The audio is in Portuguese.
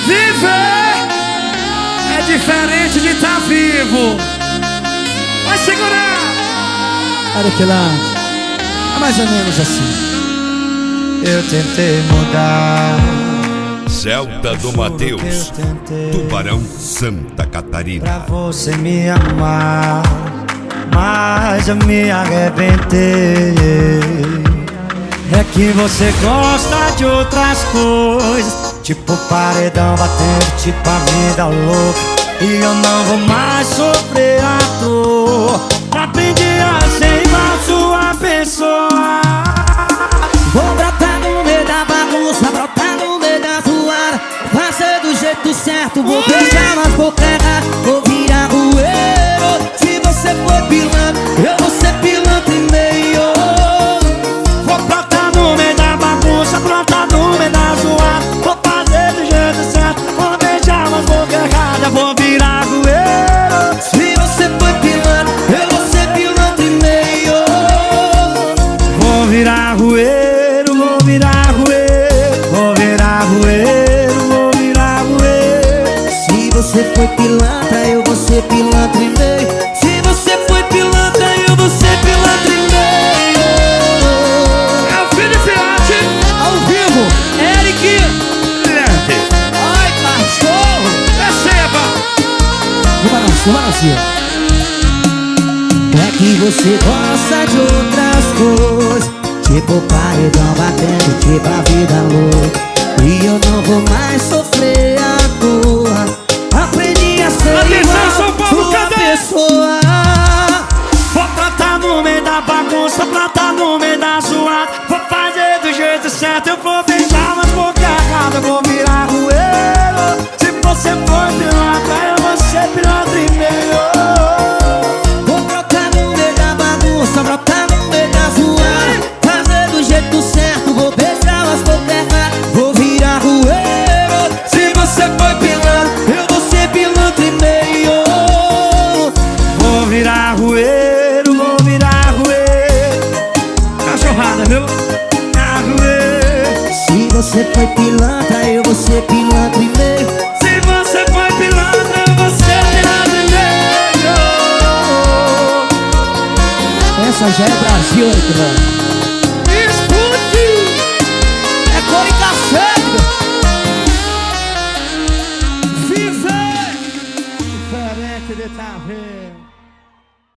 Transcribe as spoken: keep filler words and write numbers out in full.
Viver é diferente de estar vivo. Vai segurar. Olha que lá, é mais ou menos assim. Eu tentei mudar. Celta do Mateus, Tubarão, Santa Catarina. Pra você me amar, mas eu me arrebentei. É que você gosta de outras coisas, tipo paredão batendo, tipo a vida louca. E eu não vou mais sofrer à toa. Aprendi a ser igual sua pessoa. Vou brotar no meio da bagunça, brotar no meio da zoada, fazer do jeito certo, vou beijar nas bocas erradas, vou virar rueiro. Se você for pilantra, eu vou ser pilantra e meio. Vou brotar no meio da bagunça, brotar no meio da zoada, vou fazer do jeito certo, vou beijar nas bocas erradas, vou virar rueiro. Se você for pilantra, eu vou ser pilantra e meio. Vou virar rueiro. Vou virar rueiro, vou virar rueiro, vou virar rueiro. Se você foi pilantra, eu vou ser pilantra e meio. Se você foi pilantra, eu vou ser pilantra e meio. É o filho de Fiote, Ao vivo, Eric. Ai, cachorro. receba. No balanço, no balanço. É que você gosta de outras coisas, tipo paredão batendo, tipo a vida louca. E eu não vou mais sofrer à toa. Aprendi a ser Atenção, São igual Paulo, sua cadê? pessoa. Vou plantar no meio da bagunça, plantar no meio da zoada, vou fazer do jeito certo, eu vou beijar nas bocas erradas, eu vou virar rueiro. Se você for pilantra, eu vou ser pilantra e meio. Vou brotar no meio da bagunça, brotar no meio da zoada, fazer do jeito certo, vou beijar as bocas erradas, vou virar rueiro. Se você foi pilantra, eu vou ser pilantra e meio. Vou virar rueiro, vou virar rueiro. Cachorrada, viu? Virar rueiro. Se você foi pilantra, eu vou ser pilantra e meio. Se você foi pilantra, eu vou ser pilantra e meio. Essa já é Brasil, Eric, mano.